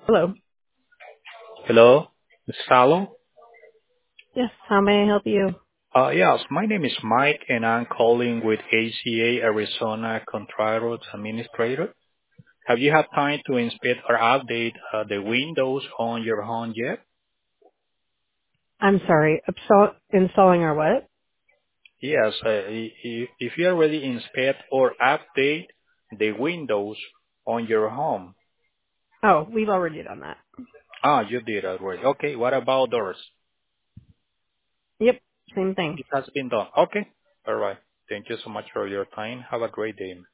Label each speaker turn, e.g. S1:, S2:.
S1: Hello.
S2: Hello, Ms. Salo.
S1: Yes, how may I help you?
S2: Yes, my name is Mike, and I'm calling with ACA Arizona Contraros Administrator. Have you had time to inspect or update the windows on your home yet?
S1: I'm sorry. Installing our what?
S2: Yes, if you already inspect or update the windows on your home.
S1: Oh, we've already done that.
S2: You did already. Okay, what about doors?
S1: Yep, same thing.
S2: It has been done. Okay, all right. Thank you so much for your time. Have a great day.